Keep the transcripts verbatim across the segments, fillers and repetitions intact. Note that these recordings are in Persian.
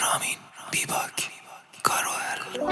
رامین بیباک کاروهل.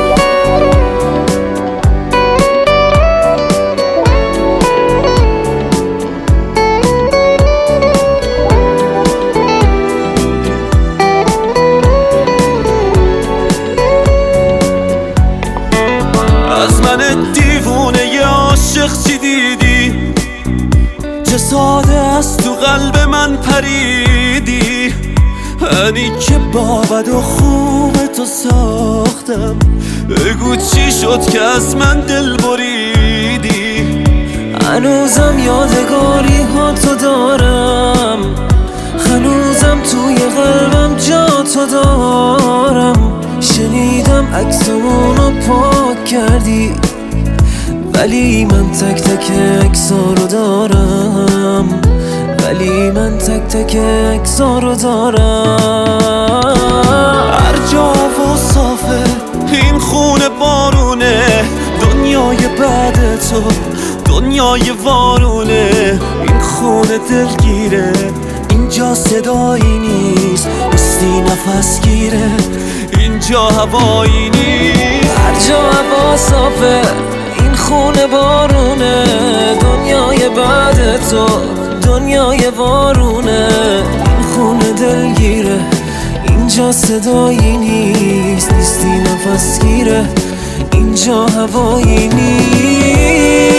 از من دیوونه ی عاشق چی دیدی؟ چه ساده است تو قلب من پریدی. انی که با بد و خوب تو ساختم، بگو چی شد که از من دل بریدی. هنوزم یادگاری ها تو دارم، هنوزم توی قلبم جا تو دارم. شنیدم عکسمونو پاک کردی، ولی من تک تک عکسا رو دارم، ولی من تک تک عکسا رو دارم. هر جا و صافه این خونه بارونه، دنیای بعد تو دنیای وارونه. این خونه دلگیره، اینجا صدایی نیست، نیستی نفس گیره، اینجا هوایی نیست. هر جا هوا صافه این خونه بارونه، دنیای بعد تو دنیای وارونه. این خونه دلگیره، اینجا صدایی نیست، نیستی نفس گیره، اینجا هوایی نیست.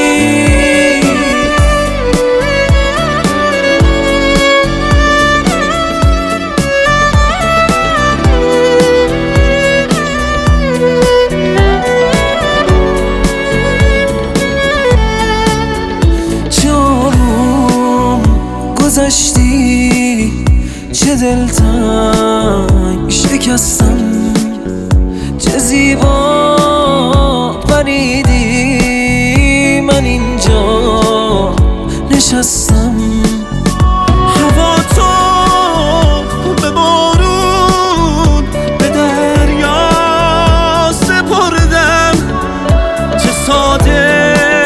گذشتی چه دلتنگ شکستم، چه زیبا پریدی. من اینجا نشستم، هوا تو به بارون به دریا سپردم. چه ساده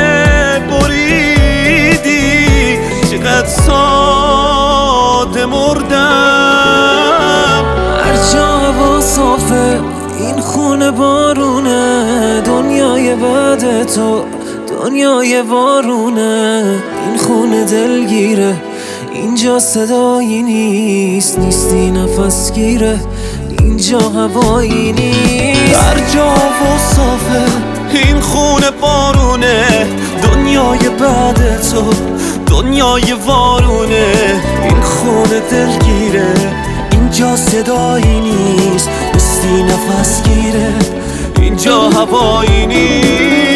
بریدی، چقدر ساده مردم. هر جا هوا صافه این خونه بارونه، دنیای بعد تو دنیای وارونه. این خونه دلگیره، اینجا صدایی نیست، نیستی نفس گیره، اینجا هوایی نیست. هر جا و صافه این خونه بارونه، دنیای بعد تو دنیای وارونه. این خونه دلگیره، اینجا صدایی نیست، نیستی نفس گیره، اینجا هوایی نیست.